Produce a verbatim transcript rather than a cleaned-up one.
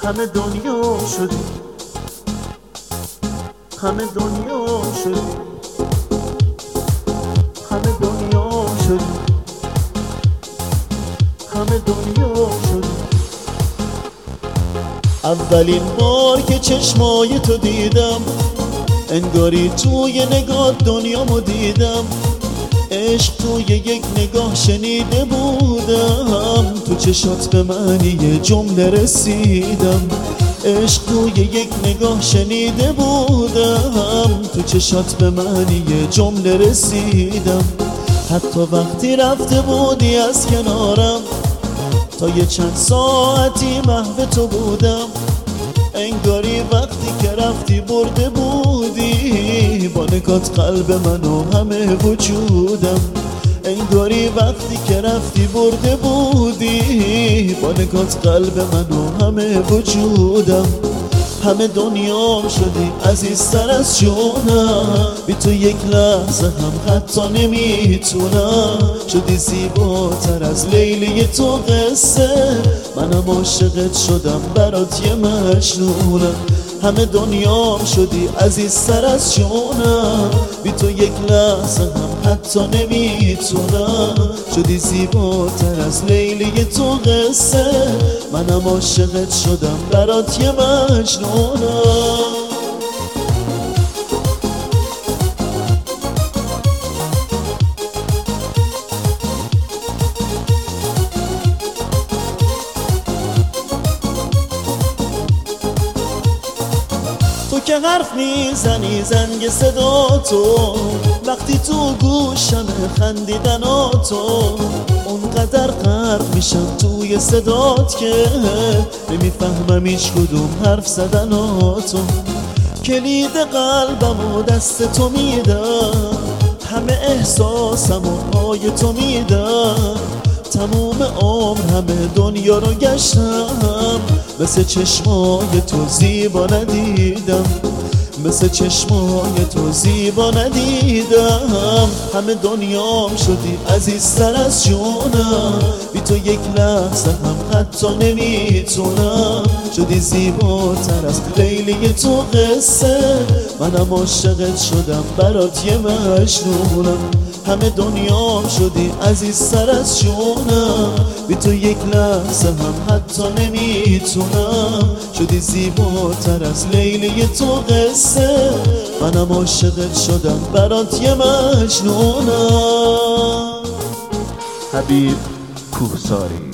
همه دنیا شدی، همه دنیا شدی، همه دنیا شدی، همه دنیا شدی. اولین بار که چشمای تو دیدم، انگاری توی نگاه دنیامو دیدم. عشق توی یک نگاه شنیده بودم، تو چشات به من یه جمله رسیدم. عشق توی یک نگاه شنیده بودم، تو چشات به من یه جمله رسیدم. حتی وقتی رفته بودی از کنارم، تا یه چند ساعتی محو تو بودم. انگاری وقتی که رفتی برده بودی با نگات قلب منو همه وجودم. انگاری وقتی که رفتی برده بودی با نگات قلب منو همه وجودم. همه دنیام شدی عزیزتر از جونم، بی تو یک لحظه هم حتی نمیتونم. شدی زیباتر از لیلی تو قصه، منم عاشقت شدم برات یه مجنونم. همه دنیام شدی عزیزتر از جونم، بی تو یک لحظه هم حتی نمیتونم. شدی زیباتر از لیلی تو قصه، منم عاشقت شدم برات یه مجنونم. تو که حرف میزنی زنگ صدا تو، وقتی تو گوشم خندیدن تو، اونقدر غرق میشم توی صدات که نمیفهمم هیچ کدوم حرف زدن تو. کلید قلبم و دست تو میدم، همه احساسم و پای تو میدم. تموم عمر همه دنیا رو گشتم، مثل چشمای تو زیبا ندیدم، مثل چشمای تو زیبا ندیدم. همه دنیام شدی عزیزتر از جونم، بی تو یک لحظه هم حتی نمیتونم. شدی زیباتر از لیلی تو قصه، منم عاشقت شدم برات یه مجنونم. همه دنیام شدی عزیزتر از جونم، بی تو یک لحظه هم حتی نمیتونم. شدی زیباتر از لیلی تو قصه، منم عاشقت شدم برات یه مجنونم. حبیب کوهساری.